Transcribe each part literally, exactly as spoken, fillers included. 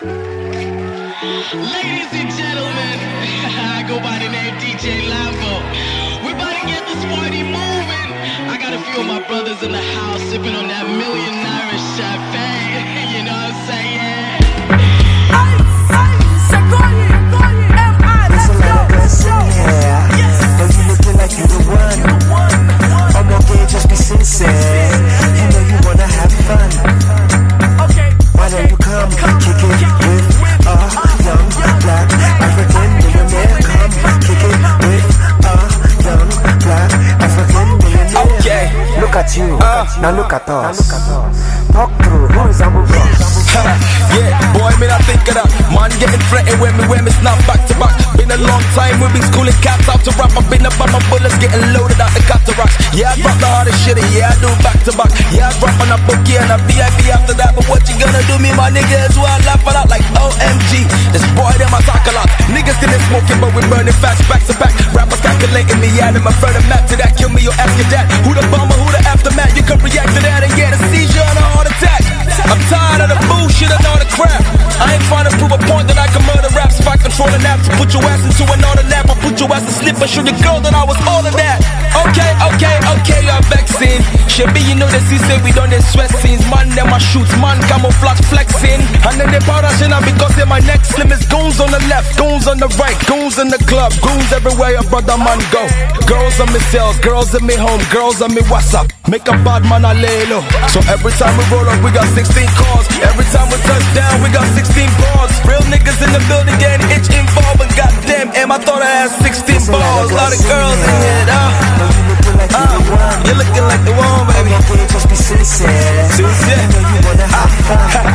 Ladies and gentlemen, I go by the name D J Lambo. We're about to get this party moving. I got a few of my brothers in the house sipping on that million naira champagne. You know what I'm saying? There's a lot of girls in here, but you looking like you the one. I'm okay, just be sincere. You know you wanna have fun. Why don't you come kick it with a young black African millionaire? Come kick it with a young black African millionaire. Okay, look at you, uh, now look at us. Talk through, who is Abu yeah, boy, me not think of that. Man getting threatened when me when me snap back to back. Been a long time, we been schooling cats out to rap. I've been up on my bullets getting loaded out the cataracts. Yeah, I drop the hardest shit, yeah, I do back to back. Yeah, I drop on a bookie and a V I P after that. But what you gonna do me, my niggas? Well, I laugh a lot like O M G. This boy, them I talk a lot. Niggas still smoking, but we burning fast back to back. Rappers calculating me, yeah, them a further map to that. Kill me or ask your dad. Who the bomber, who the aftermath? You can react to that and get a seizure and a heart attack. I'm tired of the bullshit and all the crap. I ain't trying to prove a point that I can murder raps. If I control the naps, put your ass into another nap. I put your ass to sleep and show your girl that I was all of that. Okay, okay, okay, you're vexing. Shabby, you know that he say we done the sweat scenes. Man, them my shoots, man, camouflage flexing. And then they parashing out because in my neck slim is goons on the left, goons on the right, goons in the club, goons everywhere your brother man go. Girls on me cells, girls in me home, girls on me WhatsApp. Make a bad man a lay low. So every time we roll up, we got sixteen cars. Every time we touch down, we got sixteen bars. Real niggas in the building getting itch involved. But goddamn, M, I thought I had sixteen balls. A lot of girls in here, though. Uh, you're looking like the one, baby. Just be sincere. Sincere. You know you wanna have fun.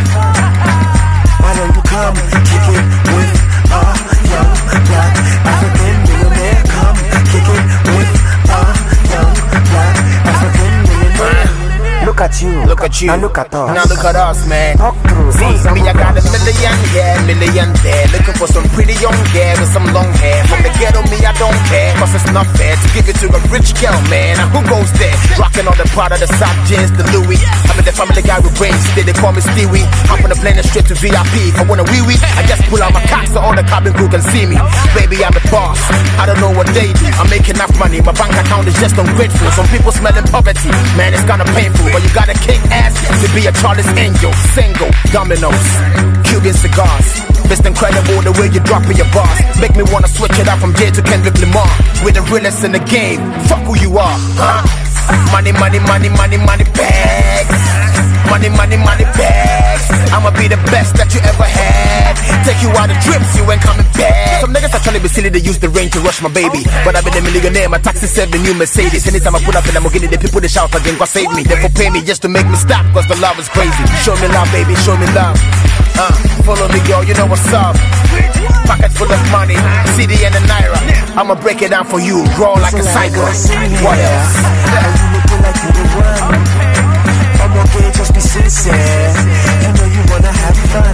Why don't you come kick it with a young black African millionaire? Come kick it with a young black African millionaire. Look at you, look at you, now look at us. Now look at us, man. Talk through. See, me, I got a million here, million there. Looking for some pretty young girl with some long hair. From the ghetto, me, I don't care, cause it's not fair to give it to a rich girl, man. Now who goes there? Rocking all the Prada, the soft jeans, the Louis. I'm the family guy with brains, they call me Stewie. Hop on the plane and straight to V I P. If I want a wee wee, I just pull out my cock so all the cabin crew can see me. Baby, I'm the boss, I don't know what they do. I'm making enough money, my bank account is just ungrateful. Some people smelling poverty, man, it's kinda painful. But you gotta kick ass to be a Charlie's Angel. Single, Dominoes, Cuban cigars. It's incredible the way you drop in your bars. Make me wanna switch it out from Jay to Kendrick Lamar. We're the realest in the game, fuck who you are, huh? Money, money, money, money, money bags. Money, money, money bags. I'ma be the best that you ever had. Take you out of trips, you ain't coming back. Some niggas are trying to be silly, they use the rain to rush my baby. But I've been a millionaire, my taxi said the new Mercedes. Anytime I pull up in Lamborghini, the people they shout again, God save me. Therefore pay me just to make me stop, cause the love is crazy. Show me love, baby, show me love. Uh, follow me, girl, you know what's up. Pocket full of money, C D and a Naira. I'ma break it down for you, raw like a cyclist. What else? You looking like you the one. I'm okay, just be sincere. You know you wanna have fun.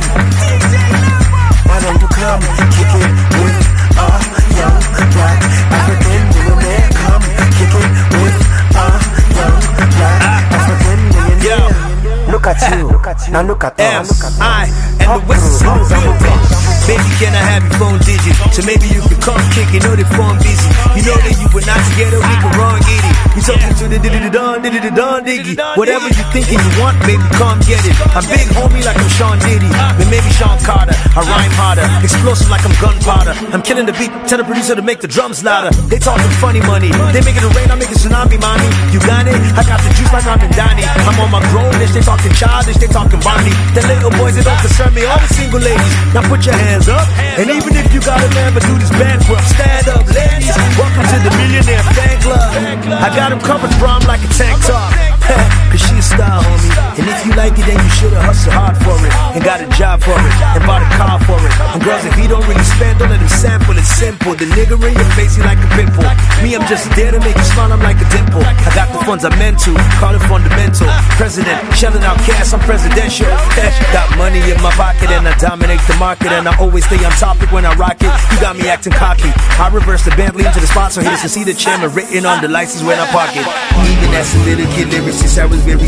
Why don't you come kick it with a young black African millionaire? Come kick it with a young black African millionaire. Look at you, now look at us. I and the West is on real bitch. Baby, can I have your phone digit? So maybe you can come kick, you know the phone busy. You know that you were not together, we can run giddy. We talking to the diddy don, diddy don diggy. Whatever you thinking you want, baby, come get it. I'm big homie like I'm Sean Diddy, but maybe Sean Carter. I rhyme harder, explosive like I'm gunpowder. I'm killing the beat, tell the producer to make the drums louder. They talking funny money, they making it rain, I'm making tsunami, mommy. You got it? I got the juice like I'm in Donnie. I'm on my grown list, they talking childish, they talking Bonnie. The little boys, they don't concern me, all the single ladies. Now put your hands up, and even if you got a man, but do this bankrupt. Stand up, ladies, welcome to the Millionaire Fan Club. I got him covered, bro, I'm like a tank top. Cause she a style, homie. And if you like it, then you should've hustled hard for it. And got a job for it, and bought a car for it. And girls, if he don't really spend, don't let him sample, it's simple. The nigga in your face, he like a pimple. Me, I'm just there to make you smile, I'm like a dimple. I got the funds I meant to, call it fundamental. President, shelling out cash, I'm presidential. Got money in my pocket and I dominate the market. And I always stay on topic when I rock it. You got me acting cocky. I reverse the Bentley into the spot so haters can see the chairman written on the license when I park it. Even as a little kid, lyricist, I was very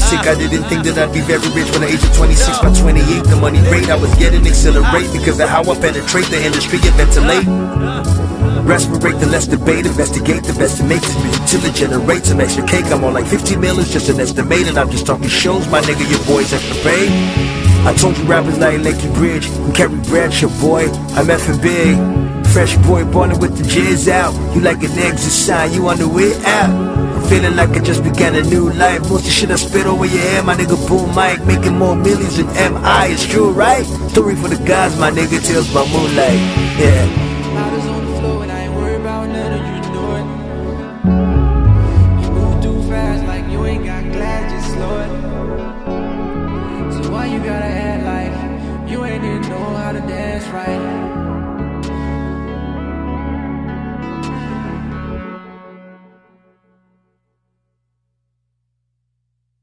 basic. I didn't think that I'd be very rich when the age of twenty-six. By twenty-eight, the money rate I was getting accelerate because of how I penetrate the industry and ventilate. Respirate, the less debate, investigate, the best to make this music till it generates some extra cake. I'm on like fifty mil, it's just an estimate, and I'm just talking shows, my nigga, your boys extra paid. I told you rappers like Lakey Bridge and Kerry Bradshaw, boy, I'm effing big. Fresh boy, born with the jizz out. You like an exit sign, you on the way out. Feeling like I just began a new life. Most of the shit I spit over your head, my nigga Boom Mike, making more millions than M I. It's true, right? Story for the guys, my nigga, tells by moonlight. Yeah. Powder's on the floor and I ain't worried about none of you know it. You move too fast like you ain't got glass, just slow it. So why you gotta act like you ain't even know how to dance right?